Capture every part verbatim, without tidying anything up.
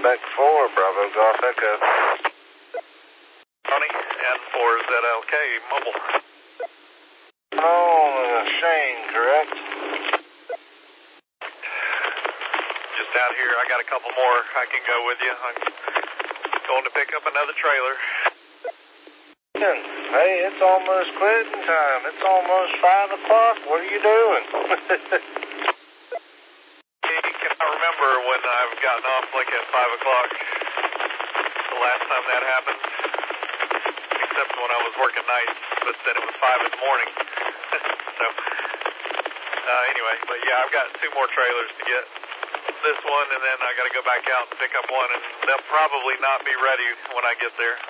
Quebec four, Bravo Golf Echo. Tony, N four Z L K, mobile. Oh, uh, Shane, correct? Just out here, I got a couple more. I can go with you. I'm going to pick up another trailer. Hey, it's almost quitting time. It's almost five o'clock. What are you doing? Can I remember when I've gotten off like at five o'clock? The last time that happened? Except when I was working nights, but then it was five in the morning. So, uh, anyway, but yeah, I've got two more trailers to get. This one, and then I got to go back out and pick up one, and they'll probably not be ready when I get there.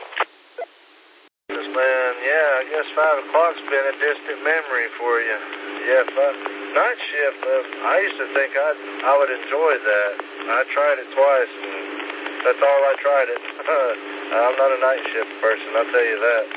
Man, yeah, I guess five o'clock's been a distant memory for you. Yeah, five, night shift, uh, I used to think I'd, I would enjoy that. I tried it twice, and that's all I tried it. I'm not a night shift person, I'll tell you that.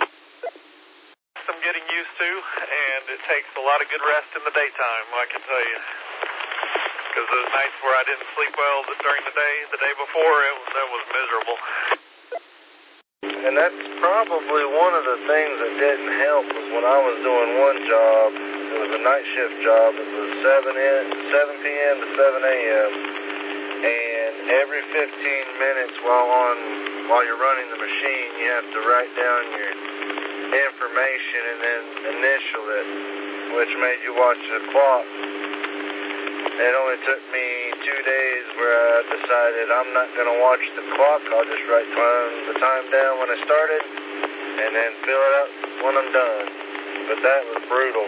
I'm getting used to, and it takes a lot of good rest in the daytime, I can tell you. Because those nights where I didn't sleep well during the day, the day before, it was, that was miserable. And that's probably one of the things that didn't help was when I was doing one job. It was a night shift job. It was seven p m to seven a m And every fifteen minutes while on while you're running the machine, you have to write down your information and then initial it, which made you watch the clock. It only took me two days where I decided I'm not going to watch the clock. I'll just write time, the time down when I started and then fill it up when I'm done. But that was brutal.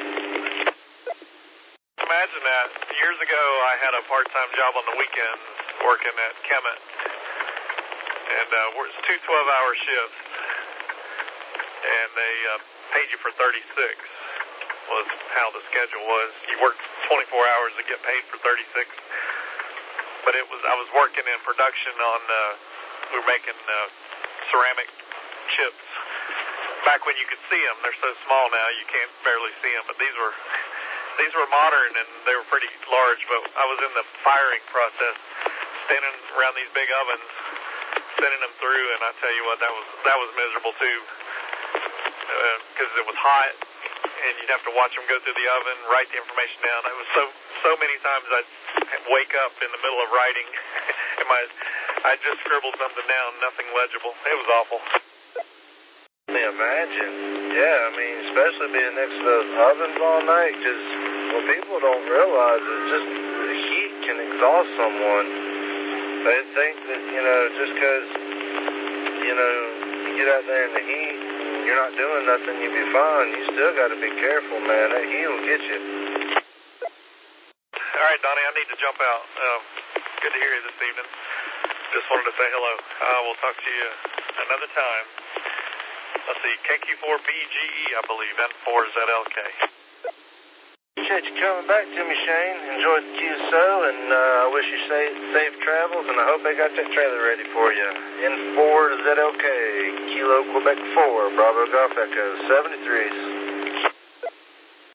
Imagine that. Years ago, I had a part-time job on the weekends working at Kemet. And uh, it's two twelve-hour shifts. And they uh, paid you for thirty-six. Was how the schedule was. You worked twenty-four hours and get paid for thirty-six. But it was I was working in production on uh, we were making uh, ceramic chips. Back when you could see them, they're so small now you can't barely see them. But these were these were modern and they were pretty large. But I was in the firing process, standing around these big ovens, sending them through, and I tell you what, that was that was miserable too, because uh, it was hot. And you'd have to watch them go through the oven, write the information down. It was so so many times I'd wake up in the middle of writing, and my I just scribbled something down, nothing legible. It was awful. Imagine, yeah. I mean, especially being next to those ovens all night, because what people don't realize is just the heat can exhaust someone. They think that you know just because you know you get out there in the heat. You're not doing nothing, you'll be fine. You still got to be careful, man. That heat will get you. All right, Donnie, I need to jump out. Uh, good to hear you this evening. Just wanted to say hello. Uh, we'll talk to you another time. Let's see, K Q four B G E, I believe, N four Z L K. Appreciate you coming back to me, Shane. Enjoyed the Q S O, and uh, I wish you safe, safe travels, and I hope they got that trailer ready for you. N four Z L K, Kilo Quebec four, Bravo Golf Echo, seventy-three.